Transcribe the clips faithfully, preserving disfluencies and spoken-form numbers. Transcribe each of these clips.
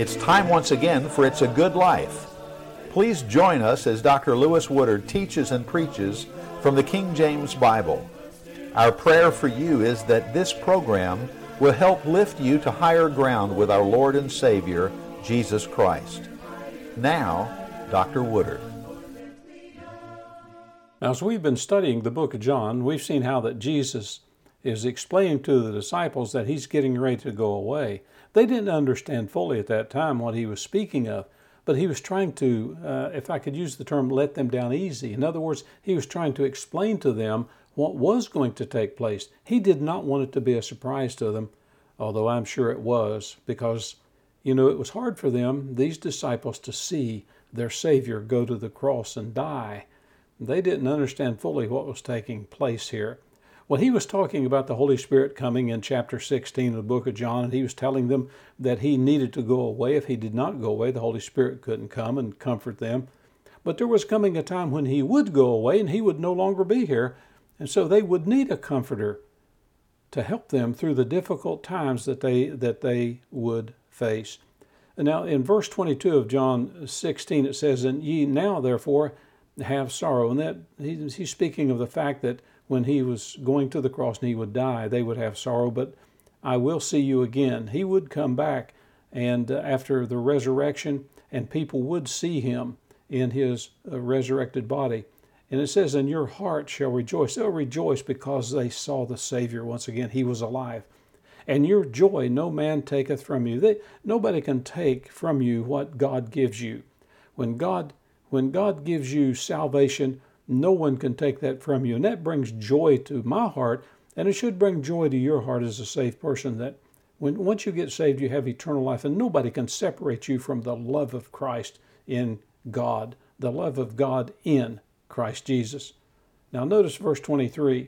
It's time once again for It's a Good Life. Please join us as Doctor Lewis Woodard teaches and preaches from the King James Bible. Our prayer for you is that this program will help lift you to higher ground with our Lord and Savior, Jesus Christ. Now, Doctor Woodard. Now, as we've been studying the book of John, we've seen how that Jesus is explaining to the disciples that he's getting ready to go away. They didn't understand fully at that time what he was speaking of, but he was trying to, uh, if I could use the term, let them down easy. In other words, he was trying to explain to them what was going to take place. He did not want it to be a surprise to them, although I'm sure it was, because, you know, it was hard for them, these disciples, to see their Savior go to the cross and die. They didn't understand fully what was taking place here. Well, he was talking about the Holy Spirit coming in chapter sixteen of the book of John, and he was telling them that he needed to go away. If he did not go away, the Holy Spirit couldn't come and comfort them. But there was coming a time when he would go away and he would no longer be here, and so they would need a comforter to help them through the difficult times that they that they would face. And now in verse twenty-two of John sixteen, it says, "And ye now therefore have sorrow." And that he, he's speaking of the fact that when he was going to the cross and he would die, they would have sorrow, but I will see you again. He would come back and uh, after the resurrection, and people would see him in his uh, resurrected body. And it says, "And your heart shall rejoice." They'll rejoice because they saw the Savior once again. He was alive. "And your joy no man taketh from you." They, nobody can take from you what God gives you. When God, when God gives you salvation, no one can take that from you. And that brings joy to my heart, and it should bring joy to your heart as a saved person, that when once you get saved, you have eternal life, and nobody can separate you from the love of Christ in God, the love of God in Christ Jesus. Now notice verse twenty-three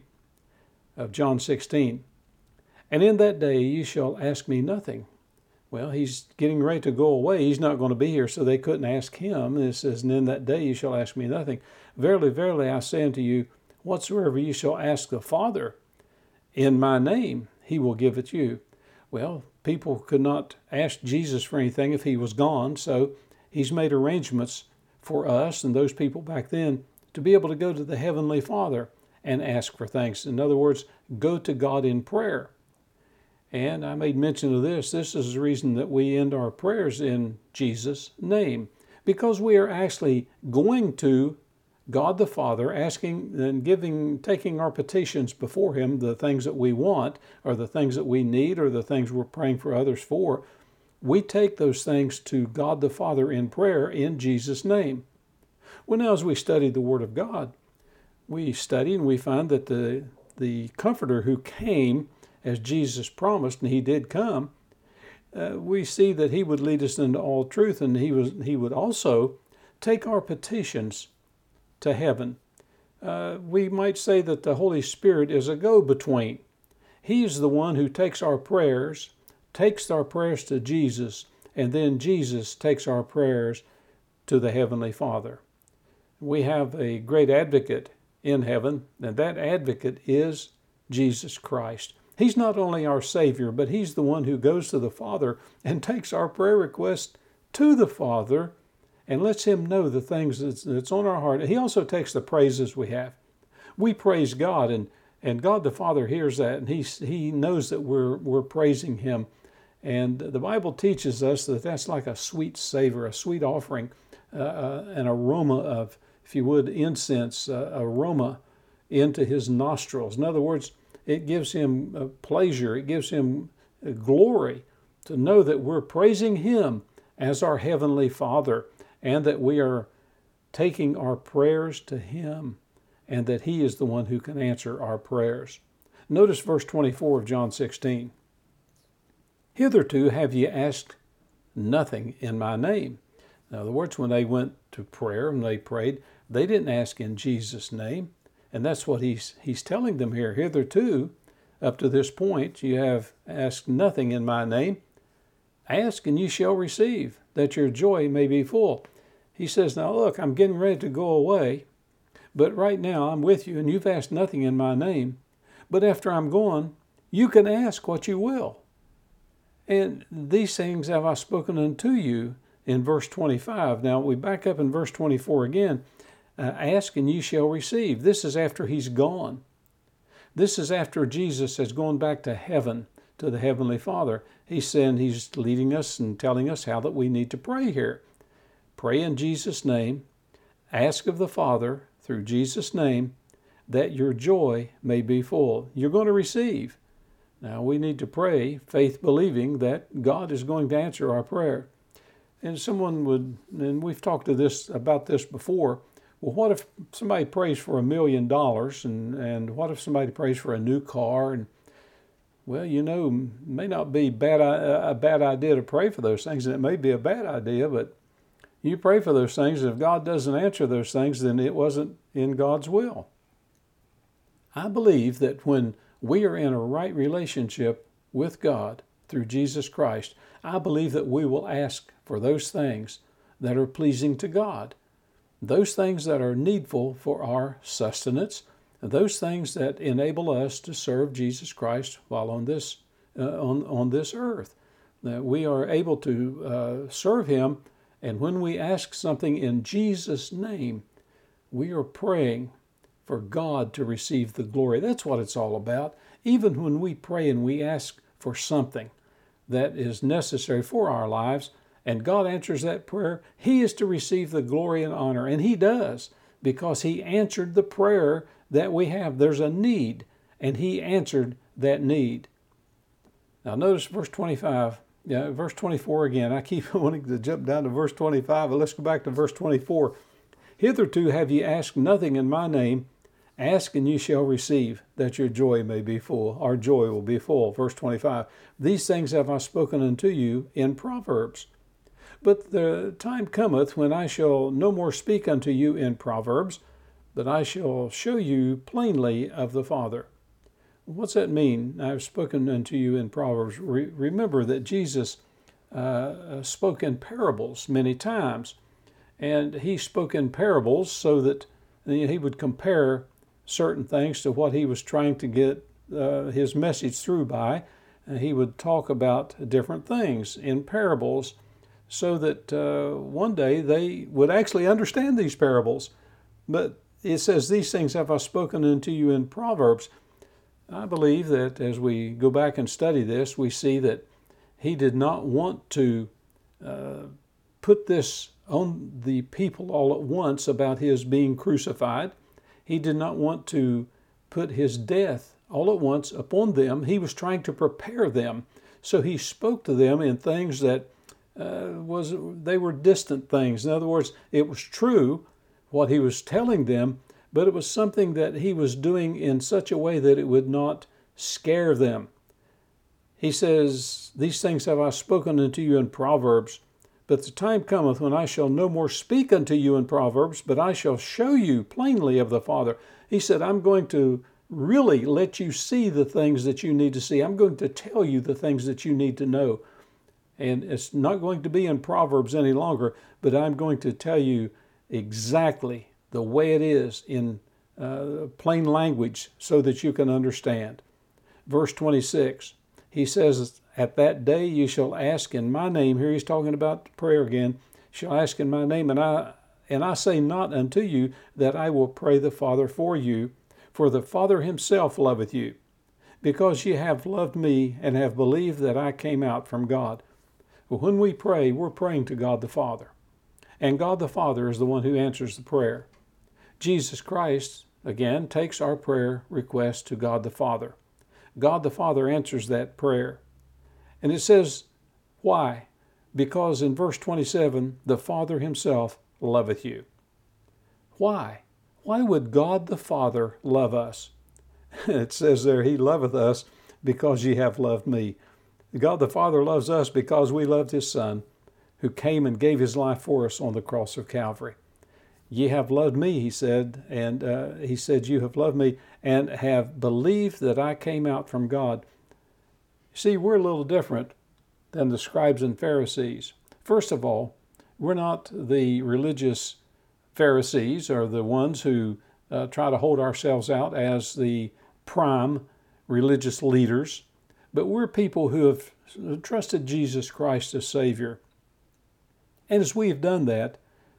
of John sixteen. "And in that day ye shall ask me nothing." Well, he's getting ready to go away. He's not going to be here, so they couldn't ask him. It says, "And in that day ye shall ask me nothing. Verily, verily, I say unto you, whatsoever ye shall ask the Father in my name, he will give it you." Well, people could not ask Jesus for anything if he was gone, so he's made arrangements for us and those people back then to be able to go to the Heavenly Father and ask for things. In other words, go to God in prayer. And I made mention of this. This is the reason that we end our prayers in Jesus' name, because we are actually going to God the Father, asking and giving, taking our petitions before him, the things that we want or the things that we need or the things we're praying for others for. We take those things to God the Father in prayer in Jesus' name. Well, now as we study the Word of God, we study and we find that the, the Comforter who came as Jesus promised, and he did come, uh, we see that he would lead us into all truth, and he was he would also take our petitions to heaven. Uh, we might say that the Holy Spirit is a go-between. He's the one who takes our prayers, takes our prayers to Jesus, and then Jesus takes our prayers to the Heavenly Father. We have a great advocate in heaven, and that advocate is Jesus Christ. He's not only our Savior, but he's the one who goes to the Father and takes our prayer request to the Father and lets him know the things that's, that's on our heart. He also takes the praises we have. We praise God, and, and God the Father hears that, and he, he knows that we're, we're praising him. And the Bible teaches us that that's like a sweet savor, a sweet offering, uh, uh, an aroma of, if you would, incense, uh, aroma into his nostrils. In other words, it gives him uh, pleasure, it gives him uh, glory to know that we're praising him as our Heavenly Father, and that we are taking our prayers to him, and that he is the one who can answer our prayers. Notice verse twenty-four of John sixteen. "Hitherto have ye asked nothing in my name." In other words, when they went to prayer and they prayed, they didn't ask in Jesus' name. And that's what he's he's telling them here. Hitherto, up to this point, you have asked nothing in my name. Ask and you shall receive, that your joy may be full. He says, now look, I'm getting ready to go away, but right now I'm with you and you've asked nothing in my name. But after I'm gone, you can ask what you will. And these things have I spoken unto you in verse twenty-five. Now we back up in verse twenty-four again. Uh, ask and ye shall receive. This is after he's gone. This is after Jesus has gone back to heaven, to the Heavenly Father. He's saying, he's leading us and telling us how that we need to pray here. Pray in Jesus' name. Ask of the Father through Jesus' name that your joy may be full. You're going to receive. Now we need to pray, faith believing that God is going to answer our prayer. And someone would, and we've talked to this about this before, well, what if somebody prays for a million dollars, and, and what if somebody prays for a new car? And well, you know, it may not be bad, a bad idea to pray for those things, and it may be a bad idea, but you pray for those things, and if God doesn't answer those things, then it wasn't in God's will. I believe that when we are in a right relationship with God through Jesus Christ, I believe that we will ask for those things that are pleasing to God, those things that are needful for our sustenance, those things that enable us to serve Jesus Christ while on this uh, on, on this earth. That we are able to uh, serve Him, and when we ask something in Jesus' name, we are praying for God to receive the glory. That's what it's all about. Even when we pray and we ask for something that is necessary for our lives, and God answers that prayer, He is to receive the glory and honor. And He does, because He answered the prayer that we have. There's a need, and He answered that need. Now notice verse twenty-five, yeah, verse twenty-four again. I keep wanting to jump down to verse twenty-five, but let's go back to verse twenty-four. Hitherto have ye asked nothing in my name. Ask and ye shall receive, that your joy may be full. Our joy will be full. Verse twenty-five. These things have I spoken unto you in Proverbs. But the time cometh when I shall no more speak unto you in Proverbs, but I shall show you plainly of the Father. What's that mean? I've spoken unto you in Proverbs. Re- remember that Jesus uh, spoke in parables many times. And He spoke in parables so that He would compare certain things to what He was trying to get uh, His message through by. And He would talk about different things in parables so that uh, one day they would actually understand these parables. But it says, these things have I spoken unto you in Proverbs. I believe that as we go back and study this, we see that He did not want to uh, put this on the people all at once about His being crucified. He did not want to put His death all at once upon them. He was trying to prepare them. So He spoke to them in things that uh, was they were distant things. In other words, it was true what He was telling them, but it was something that He was doing in such a way that it would not scare them. He says, these things have I spoken unto you in Proverbs, but the time cometh when I shall no more speak unto you in Proverbs, but I shall show you plainly of the Father. He said, I'm going to really let you see the things that you need to see. I'm going to tell you the things that you need to know. And it's not going to be in Proverbs any longer, but I'm going to tell you exactly the way it is in uh, plain language so that you can understand. Verse twenty-six, He says, at that day you shall ask in my name. Here He's talking about prayer again. Shall ask in my name, and I and I say not unto you that I will pray the Father for you, for the Father Himself loveth you, because ye have loved me and have believed that I came out from God. Well, when we pray, we're praying to God the Father. And God the Father is the one who answers the prayer. Jesus Christ, again, takes our prayer request to God the Father. God the Father answers that prayer. And it says, why? Because in verse twenty-seven, the Father Himself loveth you. Why? Why would God the Father love us? It says there, He loveth us because ye have loved me. God the Father loves us because we loved His Son, who came and gave His life for us on the cross of Calvary. Ye have loved me, He said, and uh, He said, you have loved me and have believed that I came out from God. See, we're a little different than the scribes and Pharisees. First of all, we're not the religious Pharisees or the ones who uh, try to hold ourselves out as the prime religious leaders, but we're people who have trusted Jesus Christ as Savior. And as we have done that,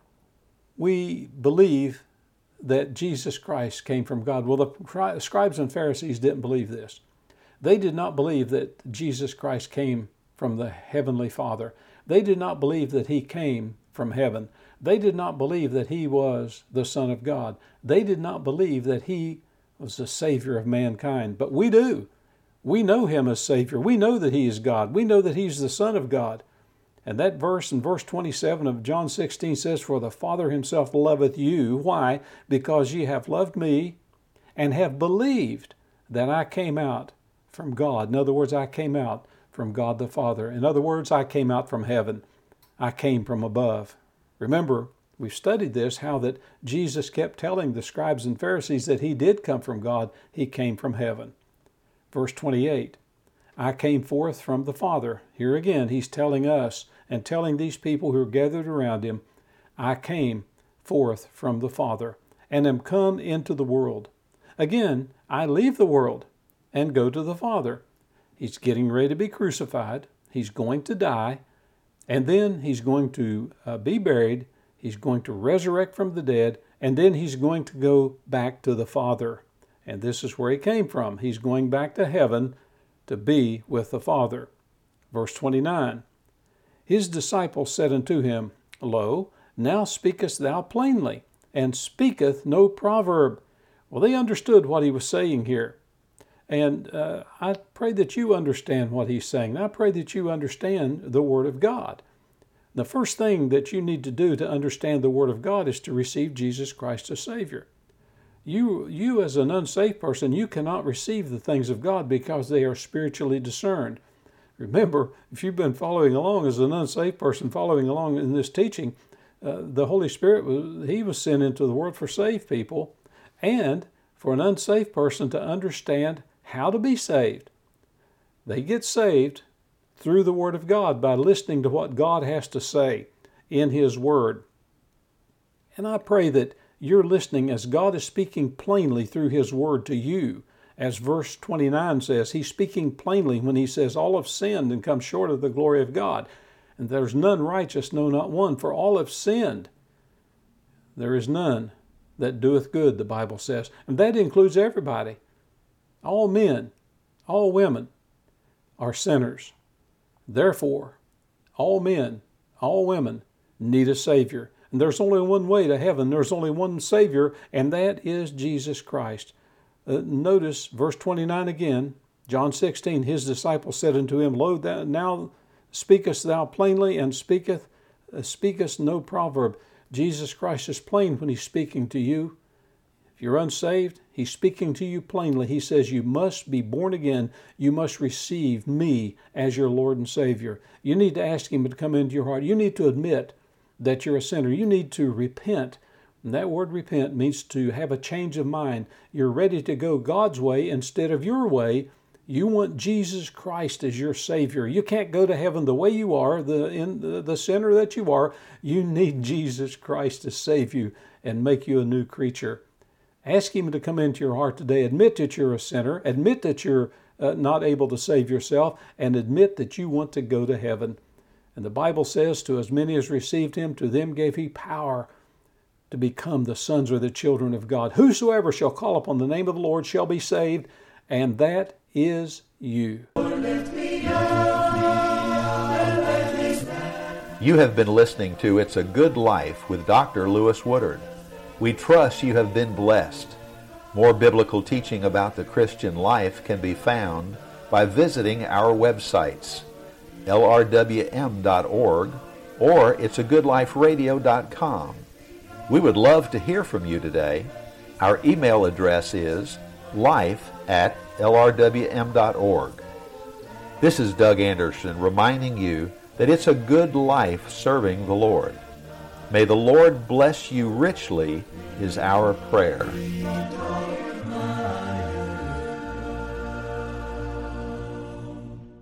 we believe that Jesus Christ came from God. Well, the scribes and Pharisees didn't believe this. They did not believe that Jesus Christ came from the Heavenly Father. They did not believe that He came from heaven. They did not believe that He was the Son of God. They did not believe that He was the Savior of mankind. But we do. We know Him as Savior. We know that He is God. We know that He's the Son of God. And that verse in verse twenty-seven of John sixteen says, "For the Father Himself loveth you." Why? "Because ye have loved me and have believed that I came out from God." In other words, I came out from God the Father. In other words, I came out from heaven. I came from above. Remember, we've studied this, how that Jesus kept telling the scribes and Pharisees that He did come from God. He came from heaven. Verse twenty-eight, "I came forth from the Father." Here again, He's telling us and telling these people who are gathered around Him, "I came forth from the Father and am come into the world. Again, I leave the world and go to the Father." He's getting ready to be crucified. He's going to die. And then He's going to uh, be buried. He's going to resurrect from the dead. And then He's going to go back to the Father. And this is where He came from. He's going back to heaven to be with the Father. Verse twenty-nine, "His disciples said unto Him, Lo, now speakest thou plainly, and speaketh no proverb." Well, they understood what He was saying here. And uh, I pray that you understand what He's saying. I pray that you understand the Word of God. The first thing that you need to do to understand the Word of God is to receive Jesus Christ as Savior. You, you as an unsaved person, you cannot receive the things of God because they are spiritually discerned. Remember, if you've been following along as an unsaved person, following along in this teaching, uh, the Holy Spirit, was, He was sent into the world for saved people and for an unsaved person to understand how to be saved. They get saved through the Word of God by listening to what God has to say in His Word. And I pray that you're listening as God is speaking plainly through His Word to you. As verse twenty-nine says, He's speaking plainly when He says, "All have sinned and come short of the glory of God. And there's none righteous, no, not one, for all have sinned. There is none that doeth good," the Bible says. And that includes everybody. All men, all women are sinners. Therefore, all men, all women need a Savior. And there's only one way to heaven. There's only one Savior, and that is Jesus Christ. Uh, notice verse twenty-nine again, John sixteen, "His disciples said unto Him, Lo, thou, now speakest thou plainly, and speaketh, uh, speakest no proverb." Jesus Christ is plain when He's speaking to you. If you're unsaved, He's speaking to you plainly. He says you must be born again. You must receive me as your Lord and Savior. You need to ask Him to come into your heart. You need to admit that you're a sinner. You need to repent. And that word repent means to have a change of mind. You're ready to go God's way instead of your way. You want Jesus Christ as your Savior. You can't go to heaven the way you are, the, in the, the sinner that you are. You need Jesus Christ to save you and make you a new creature. Ask Him to come into your heart today. Admit that you're a sinner. Admit that you're uh, not able to save yourself. And admit that you want to go to heaven. And the Bible says, "To as many as received Him, to them gave He power to become the sons or the children of God. Whosoever shall call upon the name of the Lord shall be saved." And that is you. You have been listening to It's a Good Life with Doctor Lewis Woodard. We trust you have been blessed. More biblical teaching about the Christian life can be found by visiting our websites, L R W M dot org or it's a good life radio dot com. We would love to hear from you today. Our email address is life at L R W M dot org. This is Doug Anderson reminding you that it's a good life serving the Lord. May the Lord bless you richly is our prayer.